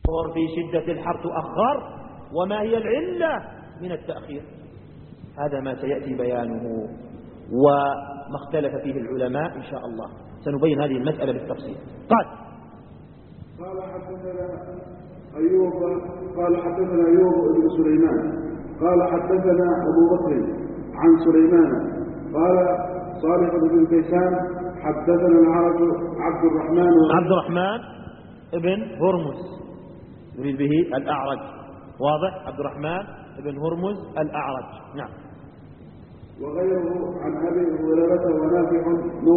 في شدة الحر تؤخر، وما هي العلة من التأخير؟ هذا ما سيأتي بيانه وما اختلف فيه العلماء إن شاء الله، سنبين هذه المسألة بالتفصيل. قال حدثنا أيوب بن سليمان قال حدثنا أبو بكر عن سليمان قال صالح بن كيسان حدثنا العرج عبد الرحمن ابن هرمز، يريد به الأعرج، واضح؟ عبد الرحمن ابن هرمز الأعرج. نعم. وغيره عن أبي هريرة ونافع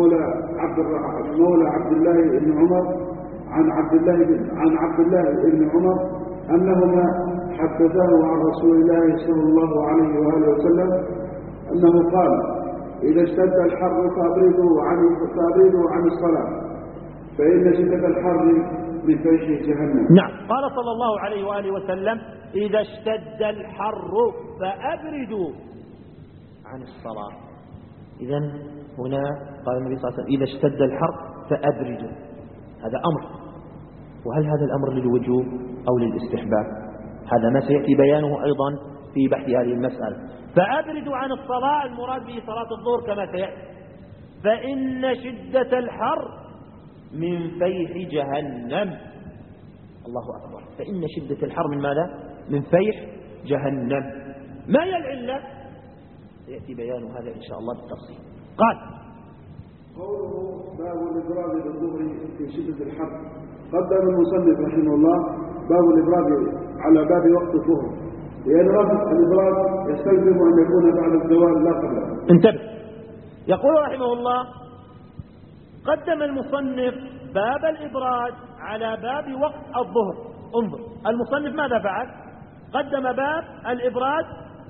مولى عبد الله بن عمر عن عبد الله بن عمر أنهما حدثاه عن رسول الله صلى الله عليه وآله وسلم أنه قال إذا اشتد الحر فأبردوا عن الصلاة فإن شدة الحر من فيح جهنم. نعم. قال صلى الله عليه وآله وسلم إذا اشتد الحر فأبردوا عن الصلاة. إذن هنا قال النبي صلى الله عليه وسلم إذا اشتد الحر فأبردوا، هذا أمر، وهل هذا الأمر للوجوب أو للاستحباب؟ هذا ما سيأتي بيانه أيضا في بحث هذه المسألة. فأبردوا عن الصلاة المراد به صلاة الظهر كما سيأتي، فإن شدة الحر من فيح جهنم. الله أكبر. فإن شدة الحر من ماذا؟ من فيح جهنم. ما هي العلة؟ سيأتي بيان هذا إن شاء الله بالتفصيل. قال قوله باب الإبراد بالظهر في شدة الحر، قدم المصنف رحمه الله باب الإبراد على باب وقت الظهر، لأن الإبراد يستلزم أن يكون بعد الزوال لا قبله. انتبه، يقول رحمه الله قدم المصنف باب الإبراد على باب وقت الظهر. انظر المصنف ماذا فعل؟ قدم باب الإبراد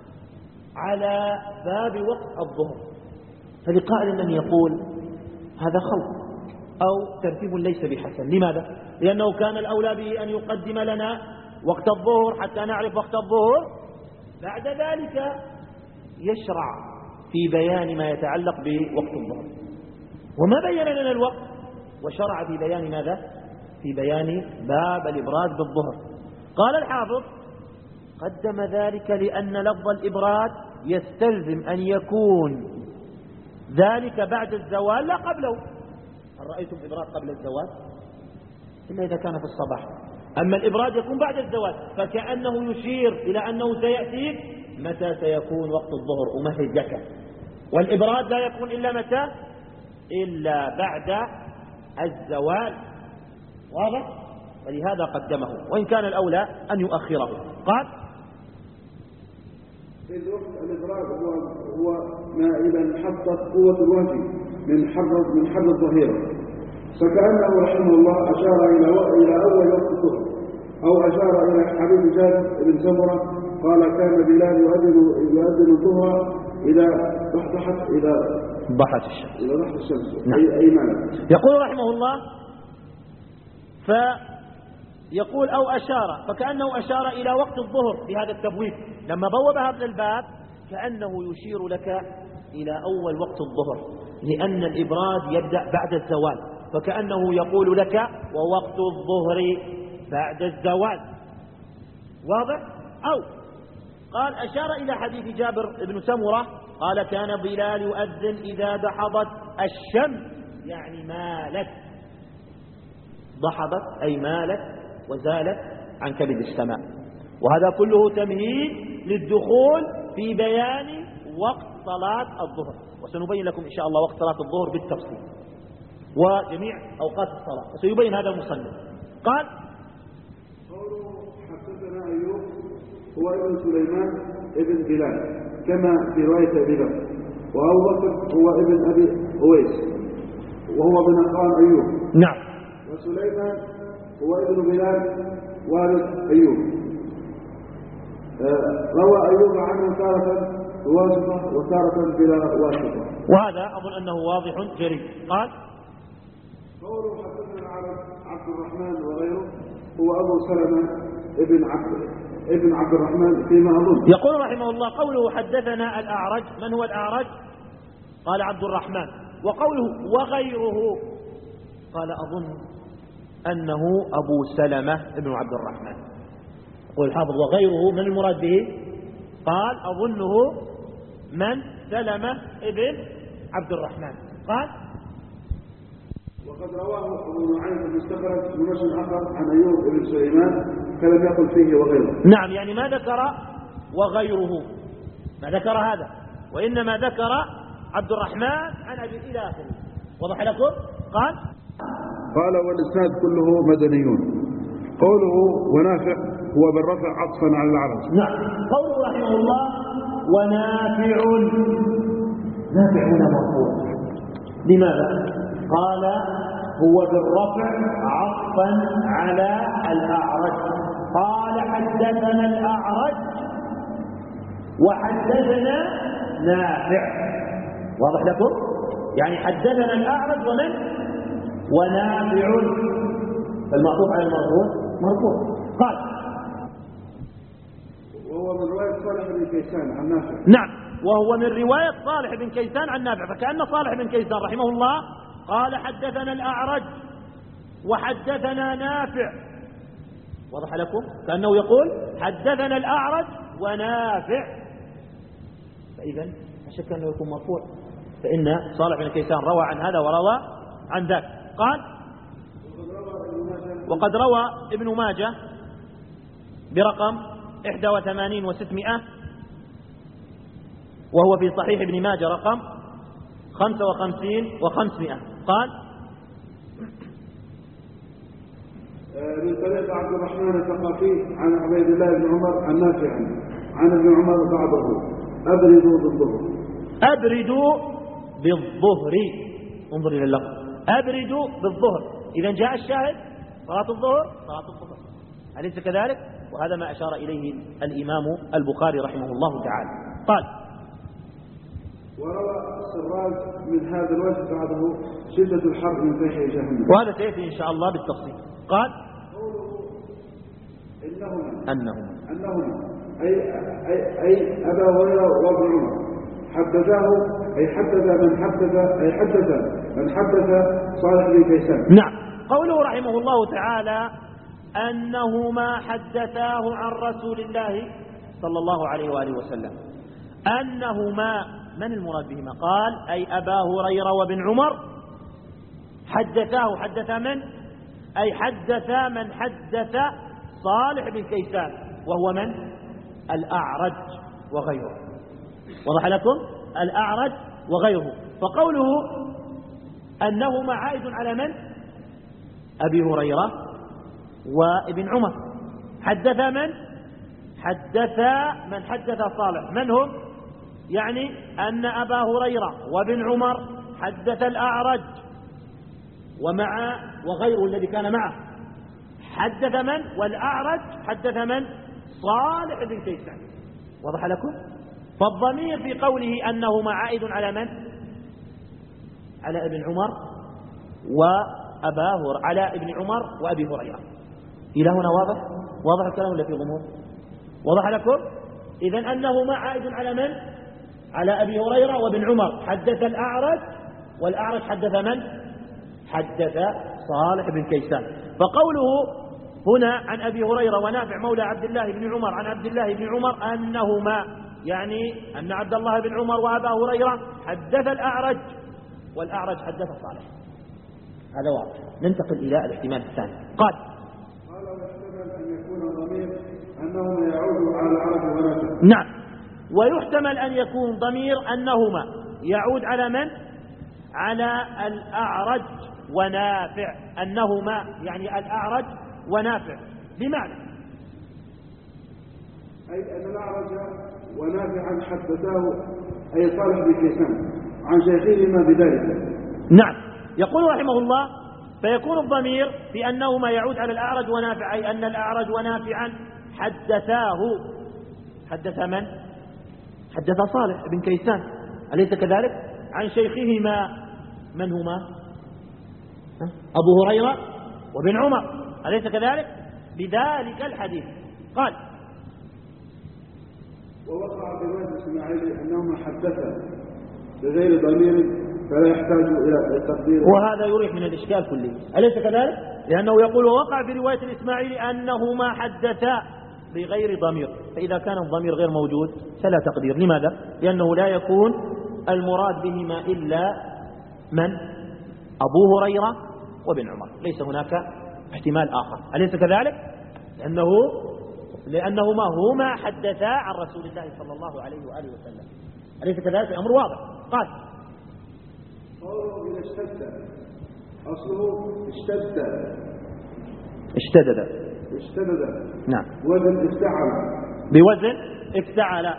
على باب وقت الظهر. فلقائل أن يقول هذا خلط أو ترتيب ليس بحسن. لماذا؟ لأنه كان الأولى به أن يقدم لنا وقت الظهر حتى نعرف وقت الظهر، بعد ذلك يشرع في بيان ما يتعلق بوقت الظهر، وما بين لنا الوقت وشرع في بيان ماذا؟ في بيان باب الإبراد بالظهر. قال الحافظ قدم ذلك لأن لفظ الإبراد يستلزم أن يكون ذلك بعد الزوال لا قبله. هل رأيتم إبراد قبل الزوال؟ إلا إذا كان في الصباح. أما الإبراد يكون بعد الزوال، فكأنه يشير إلى أنه سيأتي متى سيكون وقت الظهر ومتى لك. والإبراد لا يكون إلا متى؟ إلا بعد الزوال. واضح؟ ولهذا قدمه، وإن كان الأولى أن يؤخره. قال في الوقت الإبراد هو ما إذا انحطت قوة الوجه من حر الظهيرة، فكأنه رحمه الله أشار إلى أول وقت الظهر، أو أشار إلى حديث جابر بن سمرة قال كان بلال يؤذن الظهر إذا ضحت الشمس. نعم. أي معنى؟ يقول رحمه الله فيقول أو أشار، فكأنه أشار إلى وقت الظهر في هذا التبويب. لما بوب هذا الباب كأنه يشير لك إلى أول وقت الظهر، لأن الإبراد يبدأ بعد الزوال، فكأنه يقول لك ووقت الظهر بعد الزوال. واضح؟ أو قال أشار إلى حديث جابر بن سمرة قال كان بلال يؤذن إذا دحضت الشمس، يعني مالت، ضحضت أي مالت وزالت عن كبد السماء. وهذا كله تمهيد للدخول في بيان وقت صلاة الظهر، وسنبين لكم إن شاء الله وقت صلاة الظهر بالتفصيل وجميع أوقات الصلاة، وسيبين هذا المصنف. قال قوله حدثنا أيوب هو ابن سليمان ابن بلال كما في رواية أبي بكر، وأبو بكر هو ابن أبي أويس وهو بن أخوان أيوب. نعم. وسليمان هو ابن بلال والد أيوب. روى أيوب عنه تارة بواسطة وتارة بلا واسطة، وهذا أظن أنه واضح جلي. قال قوله حدثنا عبد الرحمن وغيره هو أبو سلمة ابن عبد الرحمن فيما أظن. يقول رحمه الله قوله حدثنا الأعرج، من هو الأعرج؟ قال عبد الرحمن. وقوله وغيره قال أظن أنه أبو سلمة بن عبد الرحمن. يقول الحافظ وغيره من المراد به؟ قال أظنه من سلمة بن عبد الرحمن. قال وقد رواه أبو نعيم المستخرج من وجه آخر عن أيوب بن سليمان فلم يقل فيه وغيره. نعم، يعني ما ذكر وغيره، ما ذكر هذا، وإنما ذكر عبد الرحمن عن أبي إلى آخره. وضح لكم؟ قال والإسناد كله مدنيون. قوله ونافع هو بالرفع عطفا على العرج. نعم، قوله رحمه الله ونافع، نافع هنا مرفوع. لماذا؟ قال هو بالرفع عطفا على الأعرج. قال حدثنا الأعرج وحدثنا نافع. واضح لكم؟ يعني حدثنا الأعرج ومن؟ ونافع. فالمعطوف على المرفوع مرفوع. قال وهو من رواية صالح بن كيسان عن نافع. نعم، وهو من رواية صالح بن كيسان عن نافع. فكأن صالح بن كيسان رحمه الله قال حدثنا الأعرج وحدثنا نافع. وضح لكم؟ كأنه يقول حدثنا الأعرج ونافع. فإذا لا شك أنه يكون مرفوع، فإن صالح بن كيسان روى عن هذا وروى عن ذاك. قال وقد روى ابن ماجه برقم 81 و600، وهو في صحيح ابن ماجه رقم 55 و500. قال من طريق عبد الرحمن الثقفي عن عبيد الله بن عمر عن نافع عن ابن عمر بعضه أبردوا بالظهر. أبردوا بالظهر، انظر إلى اللفظ، أبردوا بالظهر. إذا جاء الشاهد صلاة الظهر صلاة الظهر، أليس كذلك؟ وهذا ما أشار إليه الإمام البخاري رحمه الله تعالى. قال وروى السراج من هذا الوجه بعده شدة الحر من فيح جهنم، وهذا سيأتي إن شاء الله بالتفصيل. قال أنهما أي أبا هريرة وابن عمر حدثاه أي حدث من حدث صالح بن كيسان. نعم، قوله رحمه الله تعالى أنهما حدثاه عن رسول الله صلى الله عليه وآله وسلم. أنهما من المراد بهما؟ قال أي أبا هريرة وابن عمر حدثاه. حدث من؟ أي حدث من حدث صالح بن كيسان، وهو من؟ الأعرج وغيره. وضح لكم؟ الأعرج وغيره. فقوله أنهما عائد على من؟ أبي هريرة وابن عمر. حدث من؟ حدث من حدث صالح. من هم؟ يعني أن أبا هريرة وابن عمر حدث الأعرج ومع وغيره الذي كان معه حدث من؟ والأعرج حدث من؟ صالح بن كيسان. وضح لكم؟ فالضمير في قوله أنهما عائد على من؟ على ابن عمر على ابن عمر وأبي هريرة. إلى هنا واضح الكلام ولا في غموض؟ وضح لكم؟ إذن أنهما عائد على من؟ على أبي هريرة وابن عمر. حدث الأعرج، والأعرج حدث من؟ حدث صالح بن كيسان. فقوله هنا عن أبي هريرة ونافع مولى عبد الله بن عمر عن عبد الله بن عمر أنهما، يعني أن عبد الله بن عمر وأبا هريرة حدث الأعرج، والأعرج حدث صالح. هذا واضح. ننتقل إلى الاحتمال الثاني. قال ويحتمل أن يكون ضمير أنهما يعود على الأعرج ونافع. نعم، ويحتمل أن يكون ضمير أنهما يعود على من؟ على الأعرج ونافع. أنهما يعني الأعرج ونافع. بمعنى أي أن الأعرج ونافعا حدثاه أي صالح بن كيسان عن شيخهما بذلك. نعم، يقول رحمه الله فيكون الضمير في أنهما يعود على الأعرج ونافع، أي أن الأعرج ونافعا حدثاه. حدث من؟ حدث صالح بن كيسان، أليس كذلك؟ عن شيخهما من هما؟ أبو هريرة وابن عمر، أليس كذلك؟ بذلك الحديث. قال ووقع في رواية الإسماعيلي أنهما حدثا بغير ضمير فلا يحتاج إلى تقدير. وهذا يريح من الإشكال كله، أليس كذلك؟ لأنه يقول ووقع في رواية الإسماعيلي أنهما حدثا بغير ضمير، فإذا كان الضمير غير موجود فلا تقدير. لماذا؟ لأنه لا يكون المراد بهما إلا من؟ أبو هريرة وابن عمر، ليس هناك احتمال آخر، أليس كذلك؟ لأنهما هما حدثا عن رسول الله صلى الله عليه وآله وسلم، أليس كذلك؟ الأمر واضح. قال قوله إذا اشتد، أصله اشتدد. نعم. وزن افتعل، بوزن افتعل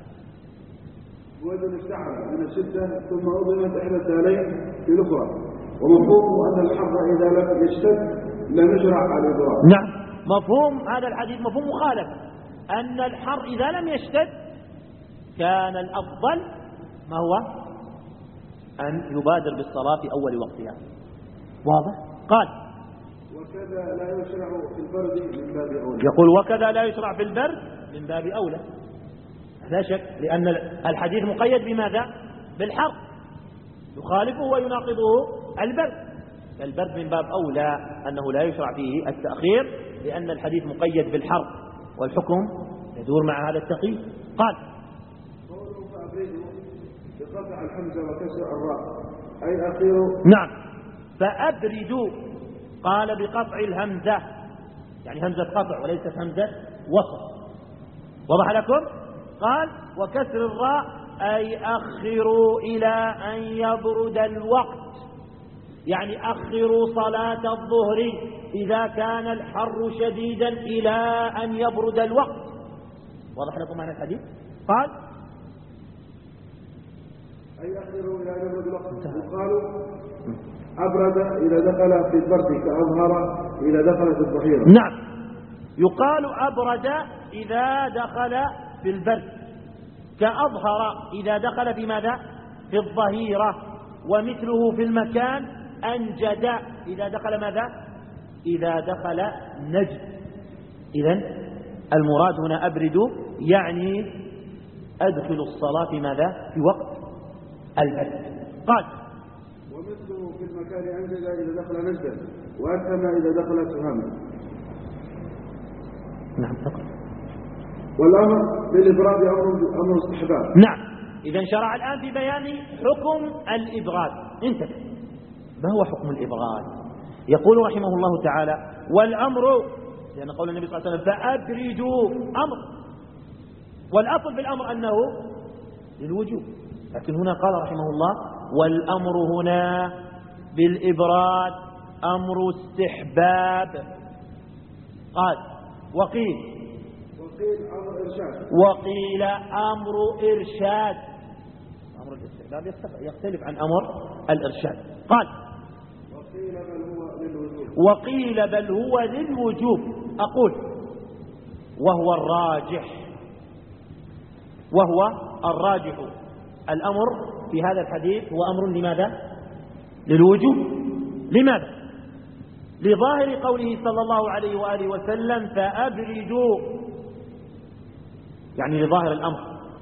من الشدة، ثم أضمت إحدى الدالين في الأخرى، ومفهومه أن الحر إذا لم يشتد لم يشرع الإضرار. نعم، مفهوم هذا الحديث مفهوم مخالف، أن الحر إذا لم يشتد كان الأفضل ما هو؟ أن يبادر بالصلاة في أول وقتها. واضح؟ قال وكذا لا يشرع في البرد من باب أولى. يقول وكذا لا يشرع في البرد من باب أولى، لا شك، لأن الحديث مقيد بماذا؟ بالحر، يخالفه ويناقضه البرد، فالبرد من باب أولى أنه لا يشرع فيه التأخير، لأن الحديث مقيد بالحر والحكم يدور مع هذا التقييد. قال قوله فأبرده بقطع الحمزة وكسر الراء أي أخير. نعم، فأبردوا قال بقطع الهمزة، يعني همزة قطع وليست همزة وصل. وضح لكم؟ قال وكسر الراء أي أخروا إلى أن يبرد الوقت، يعني أخروا صلاة الظهر إذا كان الحر شديدا إلى أن يبرد الوقت. واضح لكم معنى الحديث؟ قال أي أخروا إلى أن يبرد الوقت. وقالوا أبرد إذا دخل في البرد كأظهر إذا دخل في الظهيرة. نعم، يقال أبرد إذا دخل في البرد، كأظهر إذا دخل في ماذا؟ في الظهيرة. ومثله في المكان أنجد إذا دخل ماذا؟ إذا دخل نجد. إذن المراد هنا أبردوا يعني أدخلوا الصلاة في ماذا؟ في وقت البرد. قال ومثله في المكان أنجد إذا دخل نجدا، وأثم إذا دخل تهاما. نعم فقط. والأمر بالإبراد أمر استحباب. نعم، إذا شرع الآن في بيان حكم الإبراد. انتبه، ما هو حكم الإبراد؟ يقول رحمه الله تعالى والأمر، لأن قول النبي صلى الله عليه وسلم فأبردوا أمر، والأصل بالأمر أنه للوجوب، لكن هنا قال رحمه الله والأمر هنا بالإبراد أمر استحباب. قال وقيل أمر إرشاد، وقيل أمر إرشاد. أمر الاستحباب يختلف عن أمر الإرشاد. قال وقيل بل هو للوجوب. أقول وهو الراجح الأمر في هذا الحديث هو أمر لماذا؟ للوجوب. لماذا؟ لظاهر قوله صلى الله عليه وآله وسلم فأبردوا، يعني لظاهر الأمر،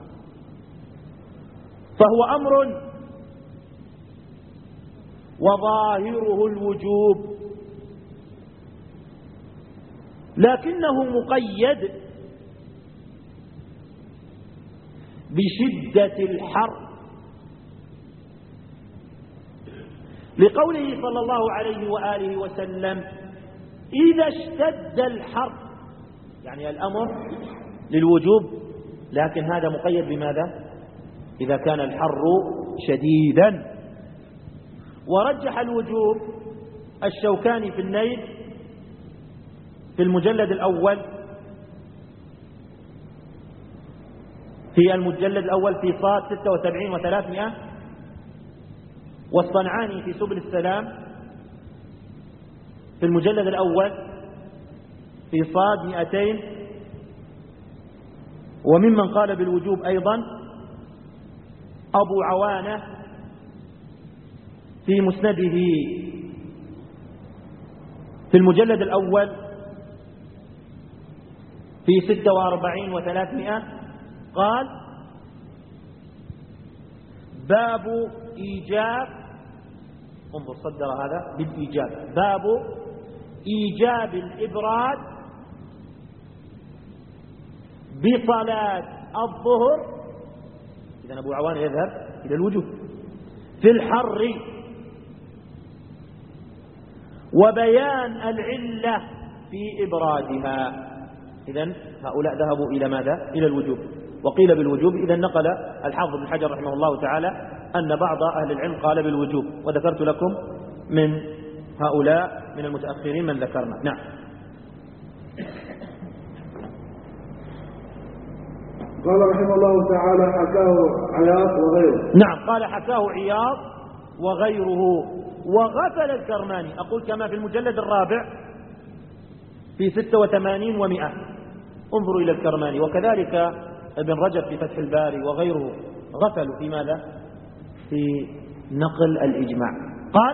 فهو أمر وظاهره الوجوب، لكنه مقيد بشدة الحر، لقوله صلى الله عليه وآله وسلم إذا اشتد الحر، يعني الأمر للوجوب، لكن هذا مقيد بماذا؟ إذا كان الحر شديدا. ورجح الوجوب الشوكاني في النيل في المجلد الأول، في صاد 76 و300، والصنعاني في سبل السلام في المجلد الأول في صاد 200. وممن قال بالوجوب أيضا أبو عوانة في مسنده في المجلد الأول في 46 و300، قال باب إيجاب انظر صدر هذا بالإيجاب، باب إيجاب الإبراد بصلاة الظهر. إذن أبو عوان يذهب إلى الوجوب في الحر، وبيان العلة في إبرادها. إذن هؤلاء ذهبوا إلى ماذا؟ إلى الوجوب، وقيل بالوجوب. إذن نقل الحافظ بن حجر رحمه الله تعالى أن بعض أهل العلم قال بالوجوب، وذكرت لكم من هؤلاء من المتأخرين من ذكرنا. نعم. قال رحمه الله تعالى حكاه عياض وغيره. نعم، قال حكاه عياض وغيره. وغفل الكرماني، أقول كما في المجلد الرابع في 86 و100. انظروا إلى الكرماني، وكذلك ابن رجب في فتح الباري وغيره غفلوا في ماذا؟ في نقل الإجماع. قال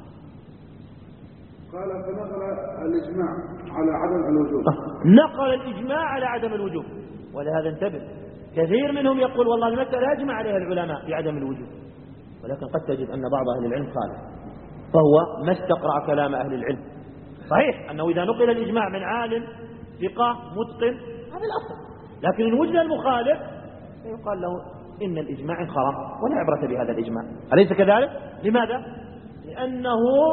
فنقل الإجماع على عدم الوجوب. نقل الإجماع على عدم الوجوب، ولهذا انتبه، كثير منهم يقول والله المسألة أجمع عليها العلماء في عدم الوجوب، ولكن قد تجد أن بعض أهل العلم خالف، فهو ما استقرأ كلام أهل العلم. صحيح أنه إذا نقل الإجماع من عالم ثقة متقن هذا الأصل، لكن إن وجد المخالف فيقال له إن الإجماع انخرم ولا عبرة بهذا الإجماع. أليس كذلك؟ لماذا؟ لأنه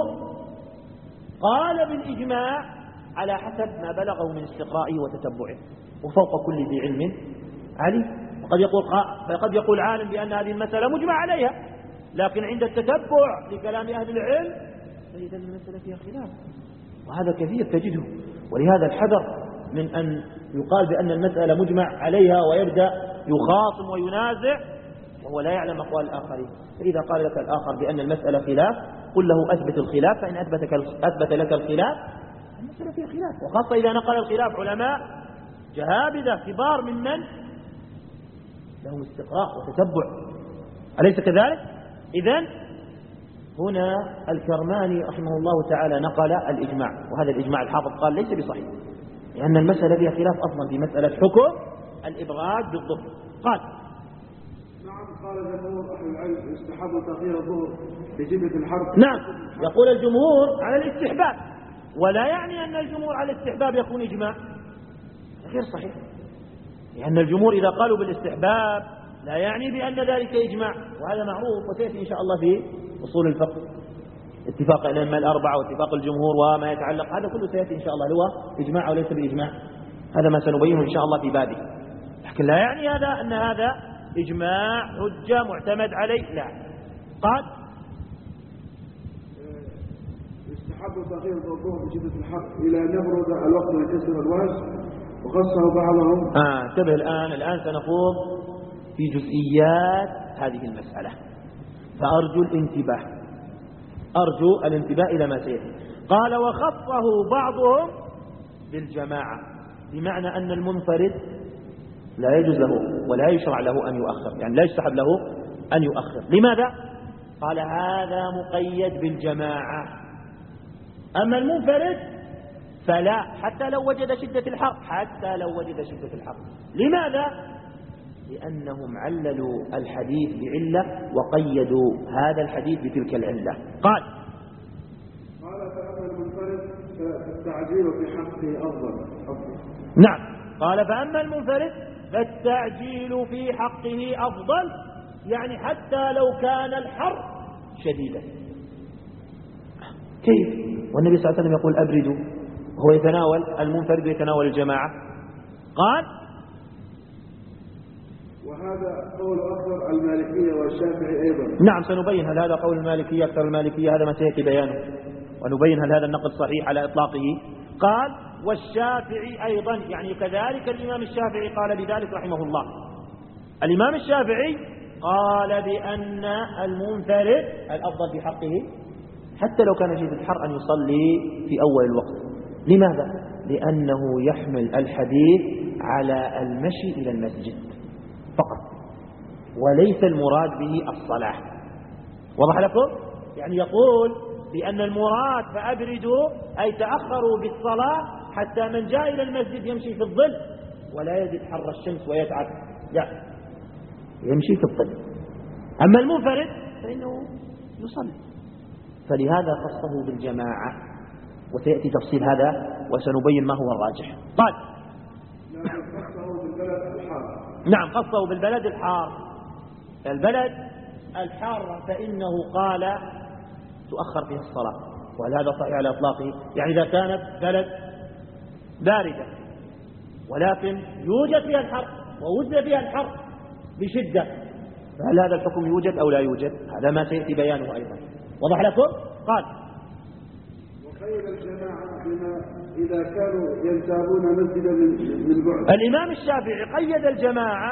قال بالإجماع على حسب ما بلغه من استقرائه وتتبعه، وفوق كل ذي علم عليم. فقد يقول عالم بأن هذه المسألة مجمع عليها، لكن عند التتبع لكلام أهل العلم فإذا المسألة فيها خلاف، وهذا كثير تجده. ولهذا الحذر من أن يقال بأن المسألة مجمع عليها ويبدأ يخاصم وينازع وهو لا يعلم أقوال الآخرين. فإذا قال لك الآخر بأن المسألة خلاف قل له أثبت الخلاف، فإن أثبت لك الخلاف المسألة فيها خلاف، وخاصة إذا نقل الخلاف علماء جهابذة كبار ممن لهم استقراء وتتبع. أليس كذلك؟ إذن هنا الكرماني رحمه الله تعالى نقل الإجماع، وهذا الإجماع الحافظ قال ليس بصحيح، لأن المسألة فيها خلاف أصلا في مسألة حكم الإبراد بالظهر. قال نعم، قال جمهور أهل العلم يستحب تأخير الظهر لجبهة الحرب. نعم، يقول الجمهور على الاستحباب، ولا يعني أن الجمهور على الاستحباب يكون إجماع، غير صحيح، لأن الجمهور إذا قالوا بالاستحباب لا يعني بأن ذلك إجماع، وهذا معروف وسيأتي إن شاء الله في أصول الفقه، اتفاق الأئمة الأربعة واتفاق الجمهور وما يتعلق، هذا كله سيأتي إن شاء الله هو إجماع وليس بإجماع، هذا ما سنبينه إن شاء الله في بابه. لكن لا يعني هذا أن هذا إجماع حجة معتمد عليه، لا. قال يستحب تأخير الظهر بشدة الحر إلى أن يبرد الوقت ويكسر الوجه، وخصه بعضهم. انتبه الآن سنخوض في جزئيات هذه المسألة، فأرجو الانتباه إلى ما سيأتي. قال وخصه بعضهم بالجماعة، بمعنى أن المنفرد لا يجوز له ولا يشرع له أن يؤخر، يعني لا يستحب له أن يؤخر. لماذا؟ قال هذا مقيد بالجماعة، أما المنفرد فلا، حتى لو وجد شدة الحر. لماذا؟ لأنهم عللوا الحديث بعلة وقيدوا هذا الحديث بتلك العلة. قال فأما المنفرد فالتعجيل في حقه أفضل. نعم، قال فأما المنفرد فالتعجيل في حقه أفضل، يعني حتى لو كان الحر شديدا. كيف؟ والنبي صلى الله عليه وسلم يقول أبردوا، هو يتناول المنفرد ويتناول الجماعة. قال وهذا قول أكثر المالكية والشافعي أيضا. نعم، سنبين هل هذا قول المالكية أكثر المالكية، هذا ما سيأتي بيانه، ونبين هل هذا النقد صحيح على إطلاقه. قال والشافعي أيضا، يعني كذلك الإمام الشافعي قال بذلك رحمه الله. الإمام الشافعي قال بأن المنفرد الأفضل في حقه حتى لو كان شديد الحر أن يصلي في أول الوقت. لماذا؟ لأنه يحمل الحديث على المشي إلى المسجد فقط، وليس المراد به الصلاة. وضح لكم؟ يعني يقول بأن المراد فأبردوا أي تأخروا بالصلاة حتى من جاء إلى المسجد يمشي في الظل ولا يجد حر الشمس ويتعب، لا، يمشي في الظل. أما المنفرد فإنه يصلي. فلهذا خصه بالجماعة، وسيأتي تفصيل هذا وسنبين ما هو الراجح. قال خصه بالبلد الحار. نعم، خصه بالبلد الحار. البلد الحار فإنه قال تؤخر فيها الصلاة، وهل هذا صحيح على إطلاقه؟ يعني إذا كانت بلد باردة ولكن يوجد فيها الحر ووجد فيها الحر بشدة، فهل هذا الحكم يوجد أو لا يوجد؟ هذا ما سيأتي بيانه أيضا. وضح لكم؟ قال وقيد الجماعة بما إذا كانوا ينتابون مسجدا من بعد. الإمام الشافعي قيد الجماعة،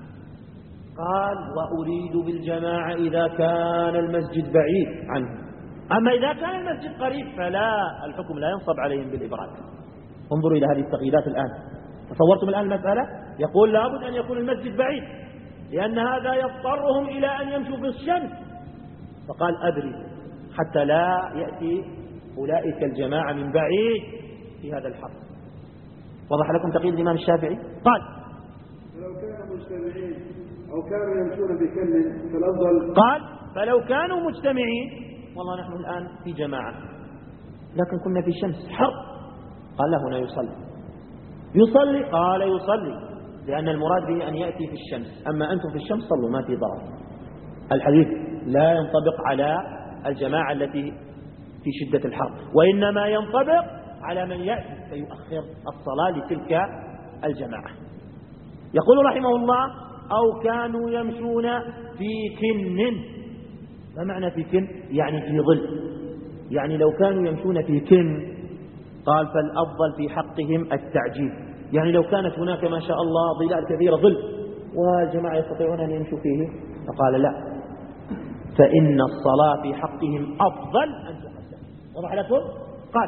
قال وأريد بالجماعة إذا كان المسجد بعيد عنه، أما إذا كان المسجد قريب فلا، الحكم لا ينصب عليهم بالإبراد. انظروا إلى هذه التقييدات الآن. تصورتم الآن المسألة؟ يقول لابد أن يكون المسجد بعيد لأن هذا يضطرهم إلى أن يمشوا في الشمس، فقال أبرد حتى لا يأتي أولئك الجماعة من بعيد في هذا الحر. وضح لكم تقييد الإمام الشافعي؟ قال فلو كانوا مجتمعين أو كانوا يمشون في كل فالأفضل. قال فلو كانوا مجتمعين، والله نحن الآن في جماعة لكن كنا في شمس حر، قال له هنا يصلي، قال يصلي لأن المراد به أن يأتي في الشمس، أما أنتم في الشمس صلوا ما في ضرر. الحديث لا ينطبق على الجماعة التي في شدة الحر، وإنما ينطبق على من يأتي فيؤخر الصلاة لتلك الجماعة. يقول رحمه الله أو كانوا يمشون في كن. ما معنى في كن؟ يعني في ظل، يعني لو كانوا يمشون في كن قال فالأفضل في حقهم التعجيل، يعني لو كانت هناك ما شاء الله ظلال كثيرة ظل والجماعة يستطيعون أن يمشوا فيه، فقال لا، فإن الصلاة في حقهم أفضل أن تقدم. وضح لكم؟ قال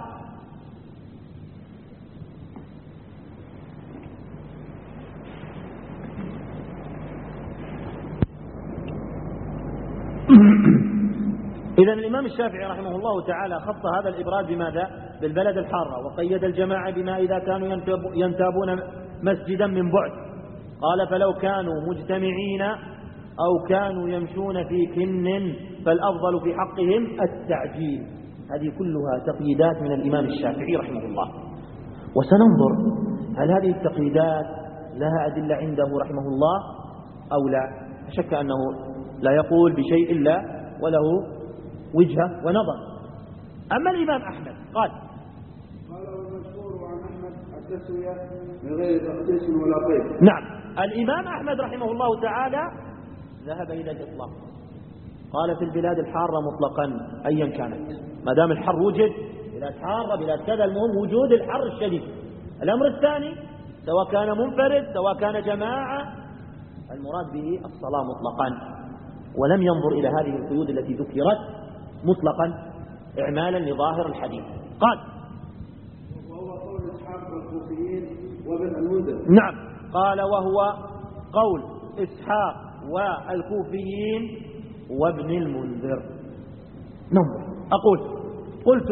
إذن الإمام الشافعي رحمه الله تعالى خص هذا الإبراد بماذا؟ بالبلد الحارة، وقيد الجماعة بما إذا كانوا ينتابون مسجدا من بعد. قال فلو كانوا مجتمعين أو كانوا يمشون في كن فالأفضل في حقهم التعجيل. هذه كلها تقييدات من الإمام الشافعي رحمه الله، وسننظر هل هذه التقييدات لها أدلة عنده رحمه الله أو لا. شك أنه لا يقول بشيء إلا وله وجهة ونظر. أما الإمام أحمد قال والمشهور عن أحمد التسوية من غير تخصيص ولا قيد. نعم، الإمام أحمد رحمه الله تعالى ذهب إلى الإطلاق، قال في البلاد الحارة مطلقا أيا كانت، ما دام الحر وجد، بلاد حارة بلاد كذا، المهم وجود الحر الشديد. الأمر الثاني سواء كان منفرد سواء كان جماعة، المراد به الصلاة مطلقا، ولم ينظر إلى هذه القيود التي ذكرت مطلقا إعمالا لظاهر الحديث. قال وهو قول إسحاق والكوفيين وابن المنذر. نعم، قال وهو قول إسحاق والكوفيين وابن المنذر. ننظر. قلت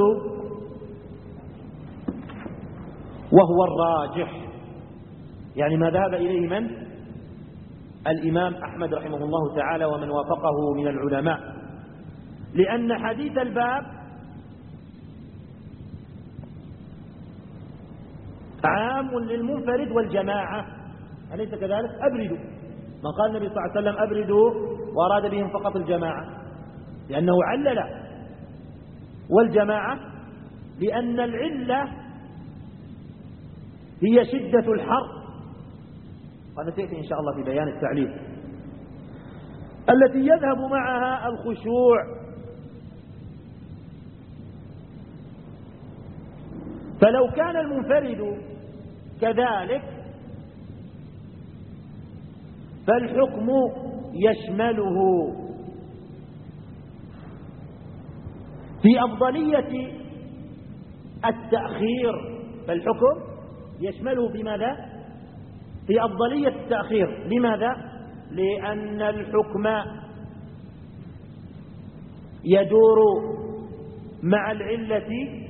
وهو الراجح، يعني ما ذهب إليه من؟ الإمام أحمد رحمه الله تعالى ومن وافقه من العلماء، لأن حديث الباب عام للمنفرد والجماعة، أليس كذلك؟ أبردوا، ما قال النبي صلى الله عليه وسلم أبردوا وأراد بهم فقط الجماعة، لأنه علل، والجماعة لأن العلة هي شدة الحر، هذا سيأتي إن شاء الله في بيان التعليل، التي يذهب معها الخشوع. فلو كان المنفرد كذلك فالحكم يشمله في أفضلية التأخير، فالحكم يشمله في ماذا؟ في أفضلية التأخير. لماذا؟ لأن الحكم يدور مع العلة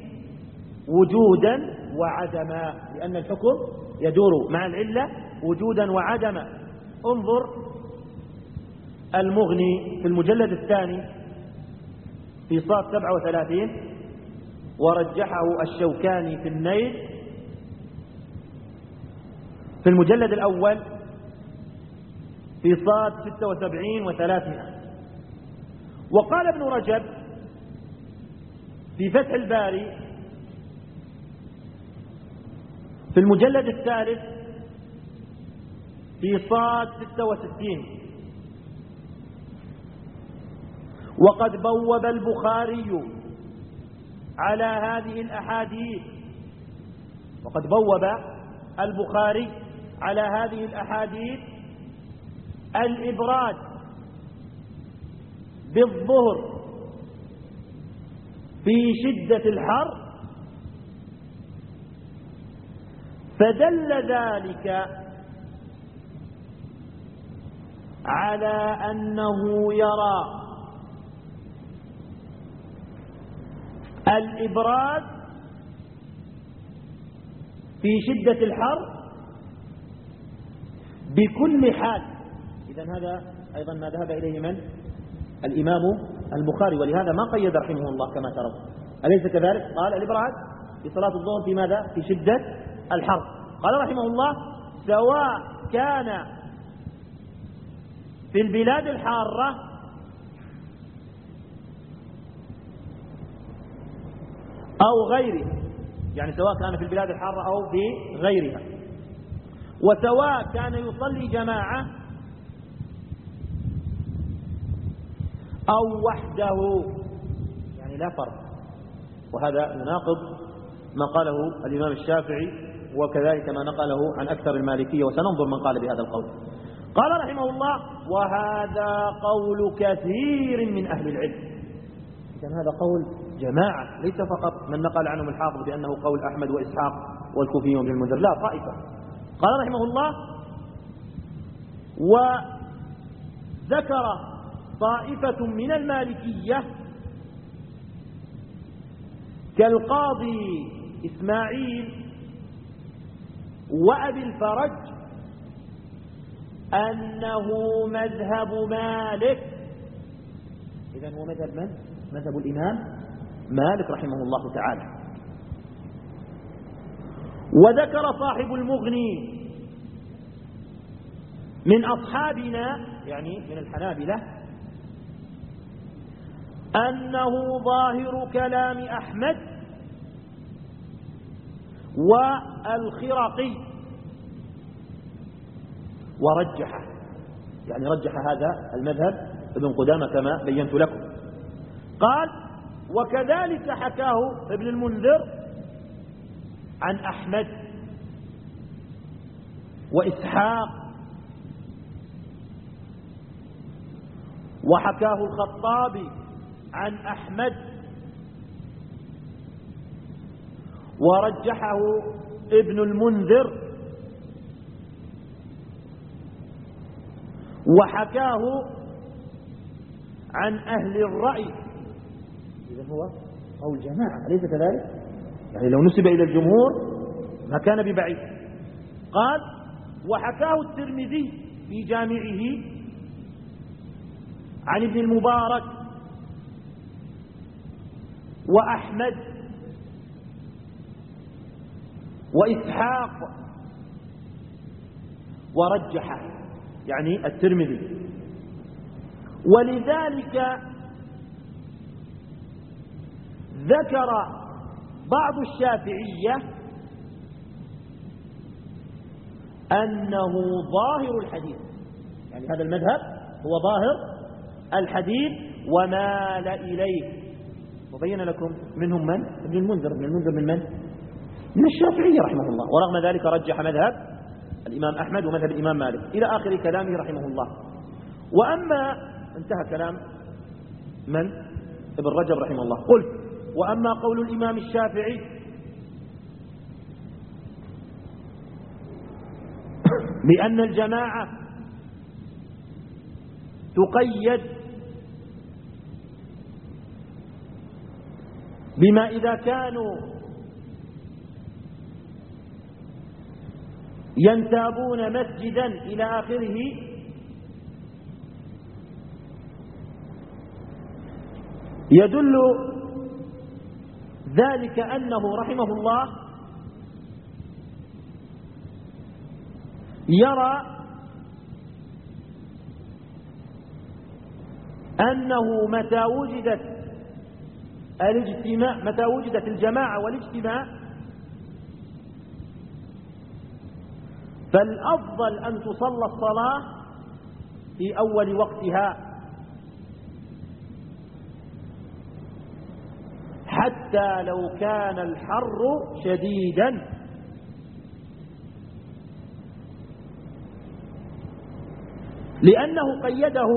وجودا وعدما، لأن الحكم يدور مع العلة وجودا وعدما. انظر المغني في المجلد الثاني في صاد 37، ورجحه الشوكاني في النيل في المجلد الأول في صاد 76 و300. وقال ابن رجب في فتح الباري في المجلد الثالث في صاد 66: وقد بوب البخاري على هذه الأحاديث، وقد بوب البخاري على هذه الأحاديث الإبراد بالظهر في شدة الحر، فدل ذلك على أنه يرى الإبراد في شدة الحر بكل حال. إذن هذا أيضا ما ذهب إليه من؟ الإمام البخاري، ولهذا ما قيد رحمه الله كما ترون، أليس كذلك؟ قال الإبراد في صلاة الظهر في ماذا؟ في شدة الحر. قال رحمه الله: سواء كان في البلاد الحارة أو غيرها، يعني سواء كان في البلاد الحارة أو في غيرها، وسواء كان يصلي جماعة أو وحده، يعني لا فرق. وهذا يناقض ما قاله الإمام الشافعي، وكذلك ما نقله عن أكثر المالكية، وسننظر من قال بهذا القول. قال رحمه الله: وهذا قول كثير من أهل العلم. إذن هذا قول جماعة، ليس فقط من نقل عنهم الحافظ بأنه قول أحمد وإسحاق والكوفي وابن المنذر، لا، طائفة. قال رحمه الله: وذكر طائفة من المالكية كالقاضي إسماعيل وأبي الفرج أنه مذهب مالك. إذن هو مذهب من؟ مذهب الإمام مالك رحمه الله تعالى. وذكر صاحب المغني من أصحابنا، يعني من الحنابلة، أنه ظاهر كلام أحمد والخرقي، ورجحه، يعني رجح هذا المذهب ابن قدامة كما بينت لكم. قال: وكذلك حكاه ابن المنذر عن أحمد وإسحاق، وحكاه الخطابي عن أحمد، ورجحه ابن المنذر، وحكاه عن أهل الرأي. إذن هو قول جماعة، أليس كذلك؟ يعني لو نسب إلى الجمهور ما كان ببعيد. قال: وحكاه الترمذي في جامعه عن ابن المبارك وأحمد وإسحاق، ورجحه، يعني الترمذي. ولذلك ذكر بعض الشافعية أنه ظاهر الحديث، يعني هذا المذهب هو ظاهر الحديث ومال إليه. وبين لكم منهم من؟ ابن المنذر. ابن المنذر من من؟ من الشافعية رحمه الله، ورغم ذلك رجح مذهب الإمام أحمد ومذهب الإمام مالك إلى آخر كلامه رحمه الله. وأما انتهى كلام من؟ ابن رجب رحمه الله. قلت: وأما قول الإمام الشافعي بأن الجماعة تقيد بما إذا كانوا ينتابون مسجدا إلى آخره، يدل ذلك أنه رحمه الله يرى أنه متى وجدت الجماعة والاجتماع فالأفضل أن تصلى الصلاة في أول وقتها حتى لو كان الحر شديدا، لأنه قيده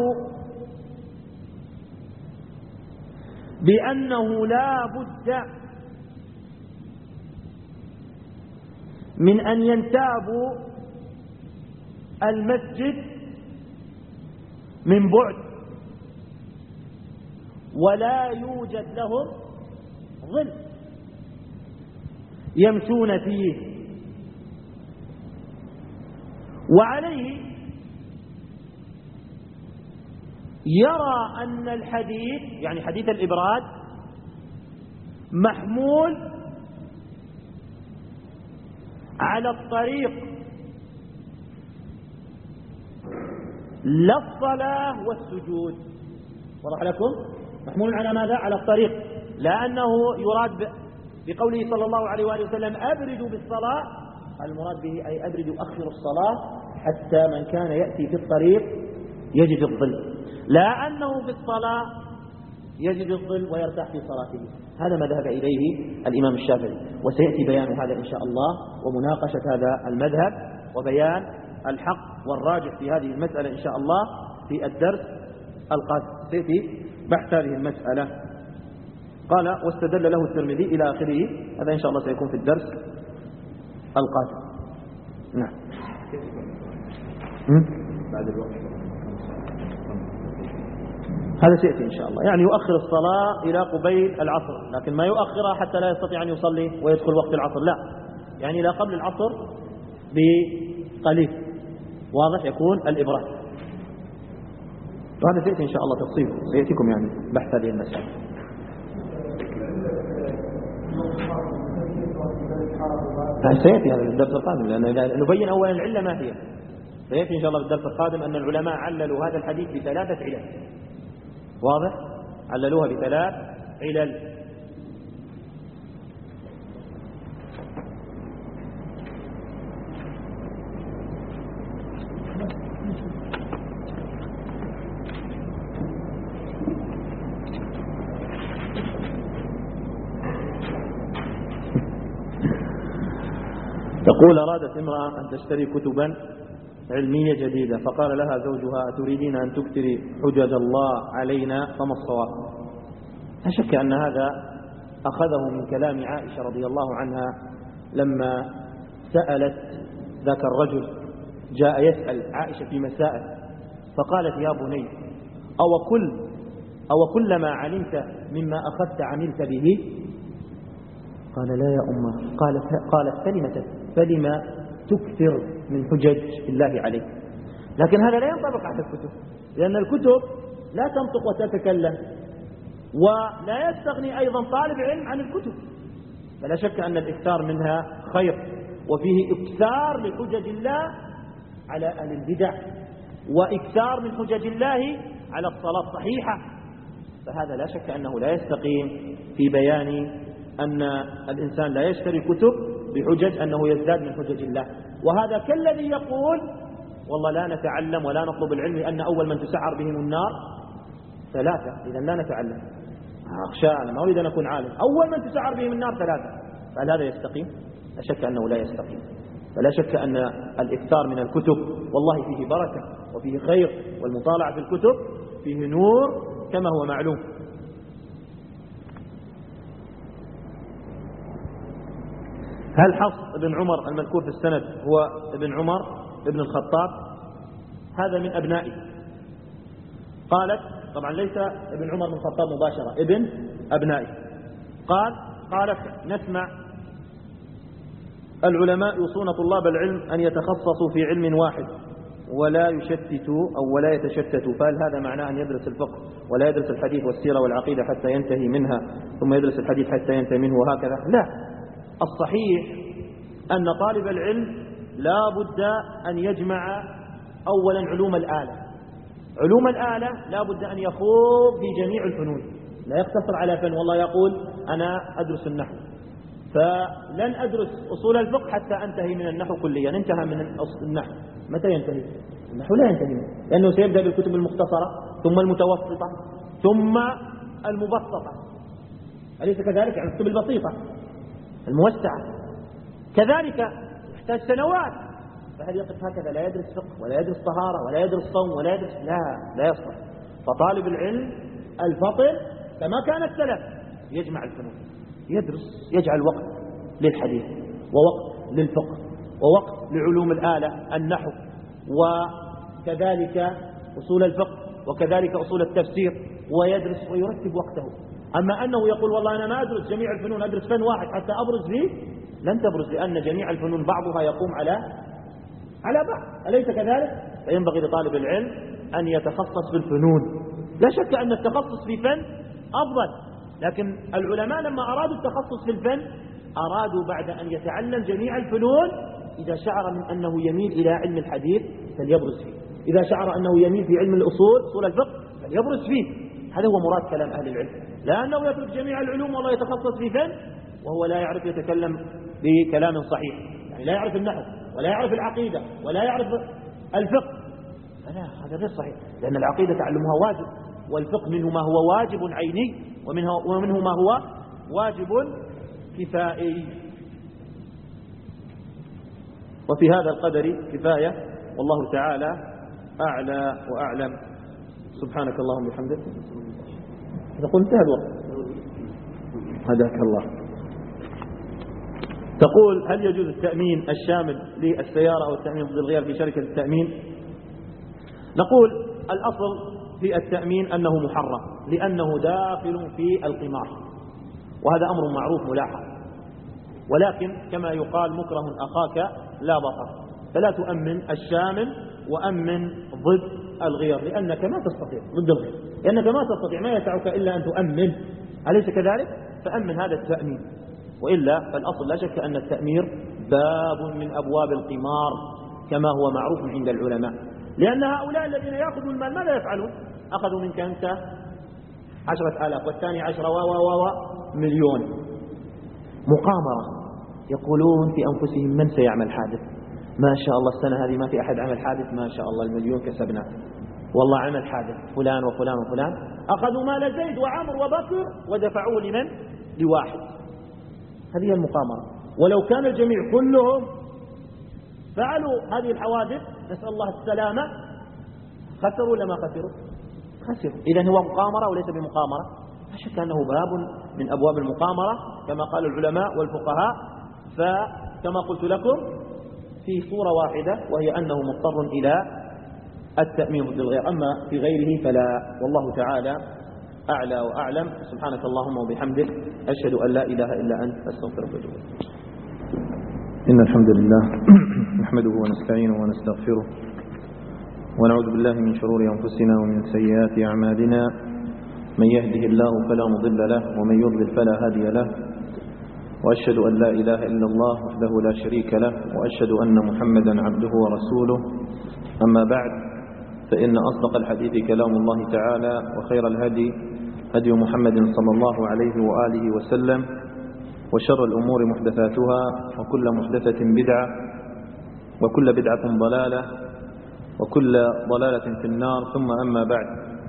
بأنه لا بد من أن ينتابوا المسجد من بعد ولا يوجد لهم ظل يمشون فيه. وعليه يرى أن الحديث يعني حديث الإبراد محمول على الطريق لا الصلاة والسجود. واضح لكم؟ محمول على ماذا؟ على الطريق، لأنه يراد بقوله صلى الله عليه وآله وسلم أبردوا بالصلاة، المراد به أي أبردوا أخروا الصلاة حتى من كان يأتي في الطريق يجد الظل، لا أنه في الصلاة يجد الظل ويرتاح في صلاته. هذا ما ذهب إليه الإمام الشافعي، وسيأتي بيان هذا إن شاء الله ومناقشة هذا المذهب وبيان الحق والراجح في هذه المسألة إن شاء الله في الدرس القادم. سيأتي بحث هذه المسألة. قال واستدل له الترمذي إلى آخره. هذا إن شاء الله سيكون في الدرس القادم. نعم. بعد الوقت هذا سيأتي إن شاء الله، يعني يؤخر الصلاة إلى قبيل العصر، لكن ما يؤخرها حتى لا يستطيع أن يصلي ويدخل وقت العصر، لا، يعني إلى قبل العصر بقليل. واضح؟ يكون الإبراد. وهذا سيأتي إن شاء الله تفصيله، سيأتيكم يعني بحث هذه المسألة. سيأتي هذا الدرس القادم، لأن نبين أولا العلة ما هي. سيأتي إن شاء الله في الدرس القادم أن العلماء عللوا هذا الحديث بثلاثة علل. واضح؟ عللوها بثلاث علل. تقول أرادت امرأة أن تشتري كتبا علمية جديدة، فقال لها زوجها أتريدين أن تكثري حجج الله علينا فما الصواب؟ لا شك أن هذا أخذه من كلام عائشة رضي الله عنها لما سألت ذاك الرجل، جاء يسأل عائشة في مسائل فقالت يا بني أو كلما علمت مما أخذت عملت به؟ قال لا يا أمه. قالت فلما تكثر من حجج الله عليك؟ لكن هذا لا ينطبق على الكتب، لأن الكتب لا تنطق وتتكلم، ولا يستغني أيضا طالب علم عن الكتب، فلا شك أن الإكثار منها خير، وفيه إكثار لحجج الله على أهل البدع، وإكثار من حجج الله على الصلاة الصحيحة. فهذا لا شك أنه لا يستقيم في بيان أن الإنسان لا يشتري كتب بحجج أنه يزداد من حجج الله. وهذا كالذي يقول والله لا نتعلم ولا نطلب العلم لأن أول من تسعر بهم النار ثلاثة، إذا لا نتعلم، أخشى أنا ما أريد أن أكون عالم، أول من تسعر بهم النار ثلاثة، فهل هذا يستقيم؟ لا شك أنه لا يستقيم. فلا شك أن الإكثار من الكتب والله فيه بركة وفيه خير، والمطالعة في الكتب فيه نور كما هو معلوم. هل حفص بن عمر المذكور في السند هو ابن عمر ابن الخطاب؟ هذا من أبنائه. قالت طبعا ليس ابن عمر بن الخطاب مباشرة، ابن أبنائه. قالت نسمع العلماء يوصون طلاب العلم أن يتخصصوا في علم واحد ولا يشتتوا أو ولا يتشتتوا، فهل هذا معناه أن يدرس الفقه ولا يدرس الحديث والسيرة والعقيدة حتى ينتهي منها ثم يدرس الحديث حتى ينتهي منه وهكذا. لا، الصحيح أن طالب العلم لا بد أن يجمع أولا علوم الآلة. علوم الآلة لا بد أن يخوض في جميع الفنون، لا يقتصر على فن. والله يقول أنا أدرس النحو فلن أدرس أصول الفقه حتى أنتهي من النحو كليا. انتهى من النحو، متى ينتهي؟ النحو لا ينتهي منه، لأنه سيبدأ بالكتب المختصرة ثم المتوسطة ثم المبسطة، أليس كذلك؟ يعني الكتب البسيطة الموسعة كذلك يحتاج سنوات. فهل يقف هكذا لا يدرس فقه ولا يدرس طهارة ولا يدرس صوم ولا يدرس؟ لا يصلح. فطالب العلم الفطن كما كان السلف يجمع الفنون، يدرس، يجعل وقت للحديث ووقت للفقه ووقت لعلوم الآلة النحو وكذلك أصول الفقه وكذلك أصول التفسير، ويدرس ويرتب وقته. أما أنه يقول والله أنا ما أدرس جميع الفنون، أدرس فن واحد حتى أبرز فيه، لن تبرز، لأن جميع الفنون بعضها يقوم على بعض، أليس كذلك؟ فينبغي لطالب العلم أن يتخصص في الفنون. لا شك أن التخصص في فن أفضل، لكن العلماء لما أرادوا التخصص في الفن أرادوا بعد أن يتعلم جميع الفنون إذا شعر من أنه يميل إلى علم الحديث فليبرز فيه، إذا شعر أنه يميل في علم الأصول أصول الفقه فليبرز فيه. هذا هو مراد كلام أهل العلم، لا أنه يترك جميع العلوم والله يتخصص في فن وهو لا يعرف يتكلم بكلام صحيح، يعني لا يعرف النحو ولا يعرف العقيدة ولا يعرف الفقه. لا، هذا غير صحيح، لأن العقيدة تعلمها واجب، والفقه منه ما هو واجب عيني ومنه ما هو واجب كفائي. وفي هذا القدر كفاية، والله تعالى أعلى وأعلم. سبحانك اللهم وبحمدك. تقول انتهى الوقت، هداك الله. تقول هل يجوز التأمين الشامل للسيارة أو التأمين ضد الغياب في شركة التأمين؟ نقول الأصل في التأمين أنه محرم، لأنه داخل في القمار، وهذا أمر معروف ملاحظ. ولكن كما يقال مكره أخاك لا بطر، فلا تؤمن الشامل وأمن ضد الغير، لأنك ما تستطيع ضد الغير، لأنك ما تستطيع، ما يسعك إلا أن تؤمن، أليس كذلك؟ فأمن هذا التأمين، وإلا فالأصل لا شك أن التأمير باب من أبواب القمار كما هو معروف عند العلماء، لأن هؤلاء الذين يأخذوا المال ماذا يفعلون؟ أخذوا منك أنت 10,000 والثاني 10 مليون، مقامرة. يقولون في أنفسهم من سيعمل حادث؟ ما شاء الله السنة هذه ما في أحد عمل حادث، ما شاء الله المليون كسبناه، والله عمل حادث فلان وفلان وفلان. أخذوا مال زيد وعمر وبكر ودفعوه لمن؟ لواحد. هذه المقامرة. ولو كان الجميع كلهم فعلوا هذه الحوادث نسأل الله السلامة خسروا ولا ما خسروا؟ خسروا. إذن هو مقامرة وليس بمقامرة؟ لا شك أنه باب من أبواب المقامرة كما قال العلماء والفقهاء. فكما قلت لكم في صورة واحدة وهي أنه مضطر إلى التأمين ضد الغير، أما في غيره فلا. والله تعالى أعلى وأعلم. سبحانك اللهم وبحمدك، أشهد أن لا إله إلا أنت، أستغفرك وأتوب إليك. إن الحمد لله نحمده ونستعينه ونستغفره ونعوذ بالله من شرور أنفسنا ومن سيئات أعمالنا، من يهده الله فلا مضل له ومن يضلل فلا هادي له، وأشهد أن لا إله إلا الله وحده لا شريك له، وأشهد أن محمدا عبده ورسوله. أما بعد، فإن أصدق الحديث كلام الله تعالى، وخير الهدي هدي محمد صلى الله عليه وآله وسلم، وشر الأمور محدثاتها، وكل محدثة بدعة، وكل بدعة ضلالة، وكل ضلالة في النار. ثم أما بعد،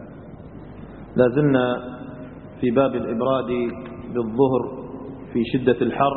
لازلنا في باب الإبراد بالظهر في شدة الحر،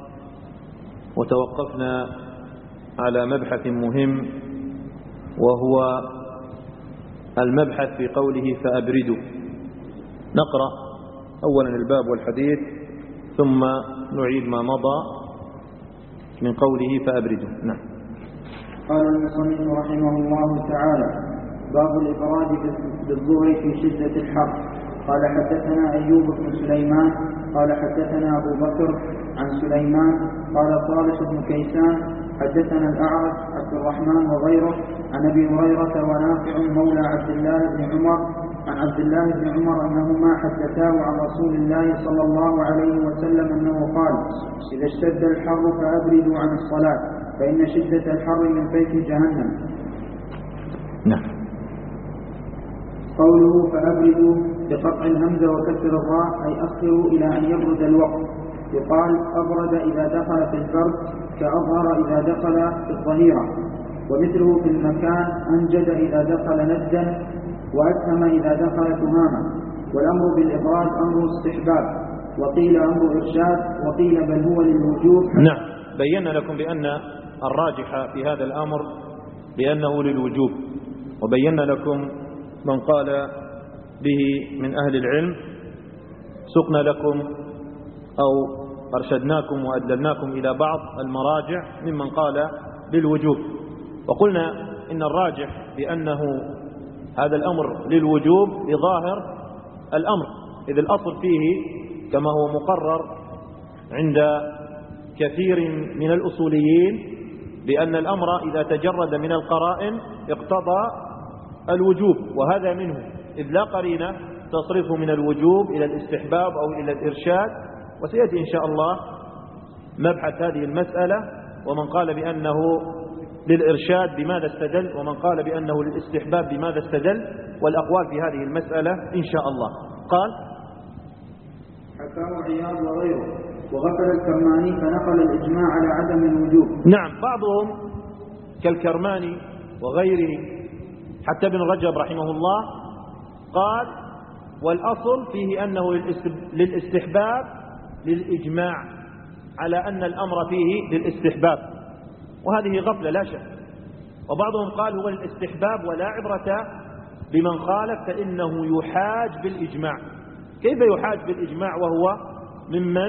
وتوقفنا على مبحث مهم، وهو المبحث في قوله فأبردوا. نقرأ أولا الباب والحديث ثم نعيد ما مضى من قوله فأبردوا. نعم. قال المصنف رحمه الله تعالى: باب الإبراد بالظهر في شدة الحر. قال حدثنا أيوب بن سليمان قال حدثنا أبو بكر عن سليمان قال صالح بن كيسان حدثنا الأعرج عبد الرحمن وغيره عن أبي هريرة ونافع مولى عبد الله بن عمر عن عبد الله بن عمر أنهما حدثاه عن رسول الله صلى الله عليه وسلم أنه قال: إذا اشتد الحر فأبردوا عن الصلاة فإن شدة الحر من فيح جهنم. نعم. قوله فأبردوا بقطع الهمزة وكسر الراء أي أخروا إلى أن يبرد الوقت. يقال أبرد إذا دخل في البرد كأظهر إذا دخل في الظهيرة، ومثله في المكان أنجد إذا دخل نجدا، وأسهم إذا دخل تهاما. والأمر بالإبراد أمر استحباب، وقيل أمر إرشاد، وقيل بل هو للوجوب. نعم. بينا لكم بأن الراجح في هذا الأمر بأنه للوجوب، وبينا لكم من قال به من أهل العلم، سقنا لكم أو أرشدناكم وأدلناكم إلى بعض المراجع ممن قال بالوجوب، وقلنا إن الراجح بأنه هذا الأمر للوجوب لظاهر الأمر، إذ الأصل فيه كما هو مقرر عند كثير من الأصوليين بأن الأمر إذا تجرد من القرائن اقتضى الوجوب، وهذا منه، إذ لا قرينة تصرفه من الوجوب إلى الاستحباب أو إلى الإرشاد. وسيأتي إن شاء الله مبحث هذه المسألة، ومن قال بأنه للإرشاد بماذا استدل، ومن قال بأنه للاستحباب بماذا استدل، والأقوال في هذه المسألة إن شاء الله. قال: حكاه عياض وغيره، وغفل الكرماني فنقل الإجماع على عدم الوجوب. نعم. بعضهم كالكرماني وغيره، حتى ابن رجب رحمه الله قال: والأصل فيه أنه للاستحباب للإجماع على أن الأمر فيه للاستحباب، وهذه غفلة لا شك. وبعضهم قال هو للاستحباب ولا عبرة بمن خالف، فإنه يحاج بالإجماع. كيف يحاج بالإجماع وهو ممن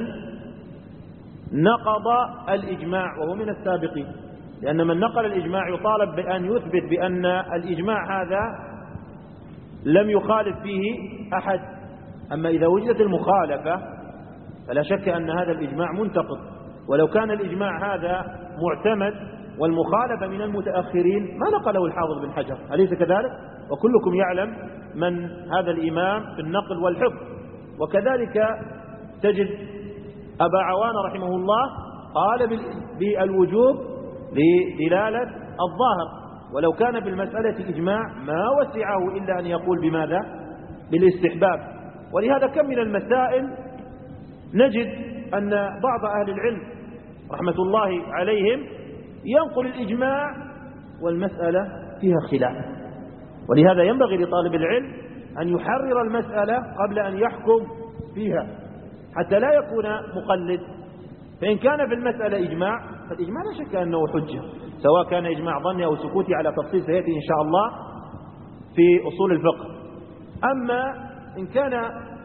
نقض الإجماع وهو من السابقين؟ لأن من نقل الإجماع يطالب بأن يثبت بأن الإجماع هذا لم يخالف فيه أحد. أما إذا وجدت المخالفة فلا شك أن هذا الإجماع منتقض، ولو كان الإجماع هذا معتمد والمخالفة من المتأخرين ما نقله الحافظ بن حجر، أليس كذلك؟ وكلكم يعلم من هذا الإمام في النقل والحفظ. وكذلك تجد أبا عوان رحمه الله قال بالوجوب لدلالة الظاهر، ولو كان في المسألة إجماع ما وسعه إلا أن يقول بماذا؟ بالاستحباب. ولهذا كم من المسائل نجد أن بعض أهل العلم رحمة الله عليهم ينقل الإجماع والمسألة فيها خلاف، ولهذا ينبغي لطالب العلم أن يحرر المسألة قبل أن يحكم فيها حتى لا يكون مقلد. فإن كان في المسألة إجماع فالإجماع لا شك أنه حجة، سواء كان إجماع ظني أو سكوتي على تفصيل سيأتي إن شاء الله في أصول الفقه. أما إن كان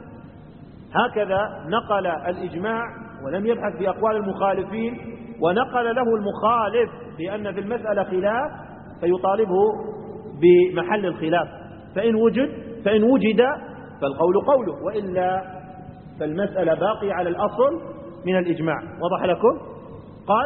هكذا نقل الإجماع ولم يبحث في أقوال المخالفين، ونقل له المخالف بأن في المسألة خلاف، فيطالبه بمحل الخلاف، فإن وجد فالقول قوله، وإلا فالمسألة باقية على الأصل من الإجماع. وضح لكم؟ قال: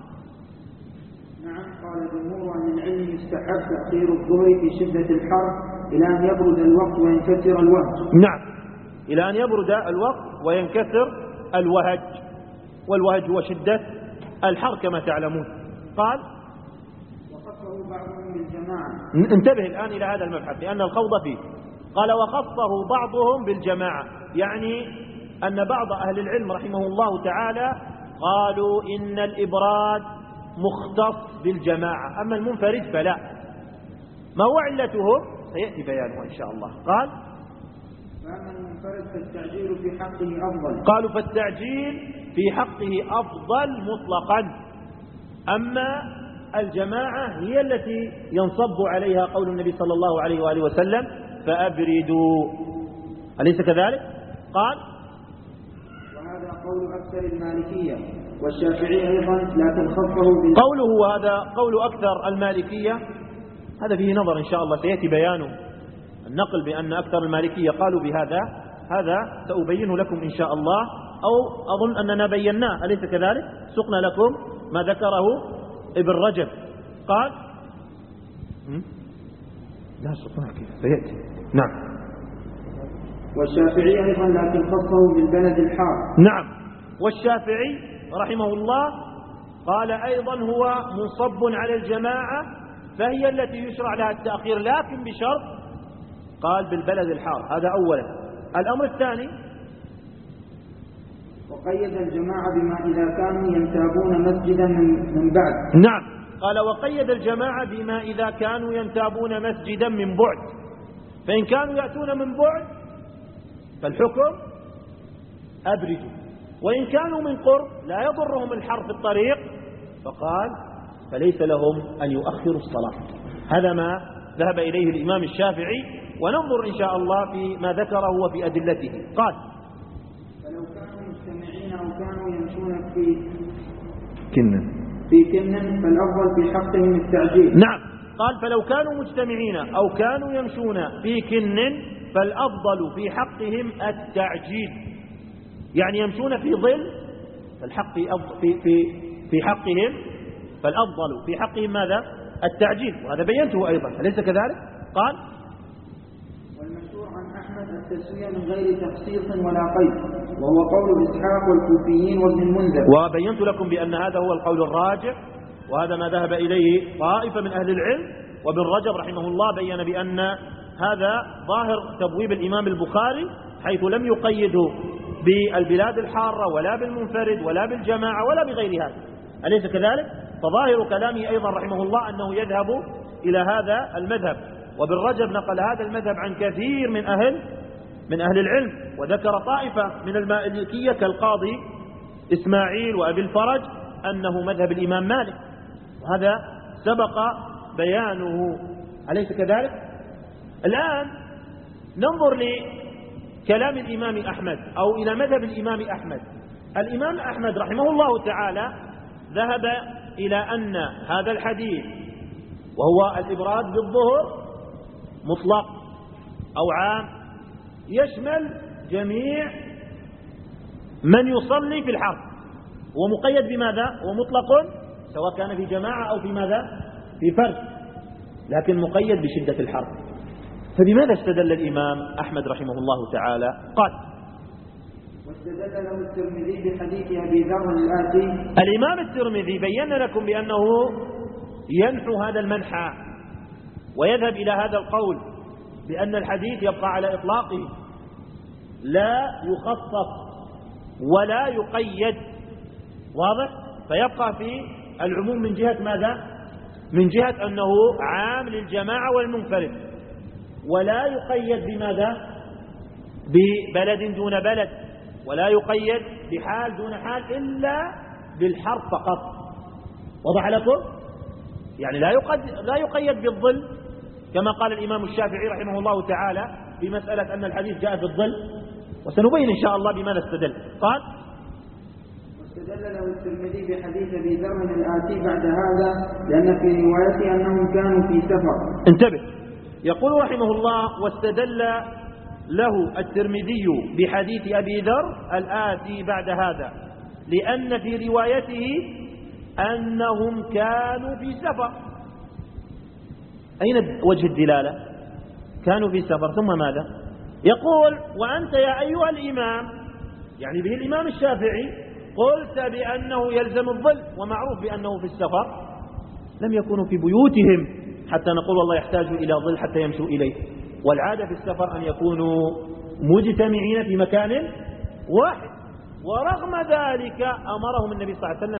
نعم. قال جمهور أهل العلم يستحب تأخير الظهر في شدة الحر إلى أن يبرد الوقت وينكسر الوهج. نعم، إلى أن يبرد الوقت وينكسر الوهج، والوهج هو شدة الحر كما تعلمون. قال: وخصه بعضهم بالجماعة. انتبه الآن إلى هذا المبحث لأن الخوض فيه. قال: وخصه بعضهم بالجماعة، يعني أن بعض أهل العلم رحمه الله تعالى قالوا إن الإبراد مختص بالجماعة، أما المنفرد فلا. ما هو علتهم؟ سيأتي بيانه إن شاء الله. قال: فأما المنفرد فالتعجيل في حقه أفضل. قالوا فالتعجيل في حقه أفضل مطلقا، أما الجماعة هي التي ينصب عليها قول النبي صلى الله عليه وآله وسلم: فأبردوا، أليس كذلك؟ قال: وهذا قول أكثر المالكية والشافعية أيضا، لكن خصه قوله هذا قول أكثر المالكية، هذا فيه نظر إن شاء الله سيأتي بيانه. النقل بأن أكثر المالكية قالوا بهذا، هذا سأبينه لكم إن شاء الله، أو أظن أننا بيناه، أليس كذلك؟ سقنا لكم ما ذكره ابن رجب. قال: لا سقنا كيف سيأتي. نعم. والشافعي أيضا لكن خصه بالبلد الحار. نعم، والشافعي رحمه الله قال أيضا هو منصب على الجماعة فهي التي يشرع لها التأخير، لكن بشرط قال بالبلد الحار. هذا أولا. الأمر الثاني وقيد الجماعة بما إذا كانوا ينتابون مسجدا من بعد. نعم، قال وقيد الجماعة بما إذا كانوا ينتابون مسجدا من بعد، فإن كانوا يأتون من بعد فالحكم أبرجوا، وإن كانوا من قرب لا يضرهم الحر في الطريق فقال فليس لهم أن يؤخروا الصلاة. هذا ما ذهب إليه الإمام الشافعي، وننظر إن شاء الله في ما ذكره وفي أدلته. قال فلو كانوا مجتمعين أو كانوا يمشون في كن فالأفضل في حقهم التعجيل. نعم، قال فلو كانوا مجتمعين أو كانوا يمشون في كن فالأفضل في حقهم التعجيل، يعني يمشون في ظل فالحق في حقهم فالأفضل في حقهم ماذا؟ التعجيل، وهذا بينته أيضا، أليس كذلك؟ قال والمشهور عن أحمد التسوية من غير تخصيص ولا قيد، وهو قول إسحاق والكوفيين وابن المنذر. وبينت لكم بأن هذا هو القول الراجح، وهذا ما ذهب إليه طائفة من أهل العلم، وابن رجب رحمه الله بيّن بأن هذا ظاهر تبويب الإمام البخاري، حيث لم يقيده بالبلاد الحارة ولا بالمنفرد ولا بالجماعة ولا بغير هذا، أليس كذلك؟ فظاهر كلامه أيضا رحمه الله أنه يذهب إلى هذا المذهب، وابن رجب نقل هذا المذهب عن كثير من أهل العلم، وذكر طائفة من المالكية كالقاضي إسماعيل وأبي الفرج أنه مذهب الإمام مالك، وهذا سبق بيانه، أليس كذلك؟ الآن ننظر لكلام الإمام أحمد أو إلى مذهب الإمام أحمد. الإمام أحمد رحمه الله تعالى ذهب إلى أن هذا الحديث وهو الإبراد بالظهر مطلق أو عام، يشمل جميع من يصلي في الحرب، ومقيد بماذا؟ ومطلق سواء كان في جماعة أو في ماذا؟ في فرد، لكن مقيد بشدة الحرب. فبماذا استدل الإمام أحمد رحمه الله تعالى؟ قال واستدل له الترمذي بحديث أبي ذر الآتي. الإمام الترمذي بين لكم بأنه ينحو هذا المنحى ويذهب إلى هذا القول بأن الحديث يبقى على إطلاقه، لا يخصص ولا يقيد، واضح؟ فيبقى في العموم من جهة ماذا؟ من جهة أنه عام للجماعة والمنفرد، ولا يقيد بماذا؟ ببلد دون بلد، ولا يقيد بحال دون حال إلا بالحرف فقط. وضح لكم؟ يعني لا يقيد بالظل كما قال الإمام الشافعي رحمه الله تعالى في مسألة أن الحديث جاء في الظل، وسنبين إن شاء الله بماذا استدل. قال واستدل له الترمذي بحديث أبي ذر الآتي بعد هذا لأن في روايته أنهم كانوا في سفر. انتبه، يقول رحمه الله واستدل له الترمذي بحديث أبي ذر الآتي بعد هذا لأن في روايته أنهم كانوا في سفر. أين وجه الدلالة؟ كانوا في سفر، ثم ماذا؟ يقول وأنت يا أيها الإمام، يعني به الإمام الشافعي، قلت بأنه يلزم الظل، ومعروف بأنه في السفر لم يكونوا في بيوتهم حتى نقول والله يحتاج إلى ظل حتى يمشوا إليه، والعادة في السفر أن يكونوا مجتمعين في مكان واحد، ورغم ذلك أمرهم النبي صلى الله عليه وسلم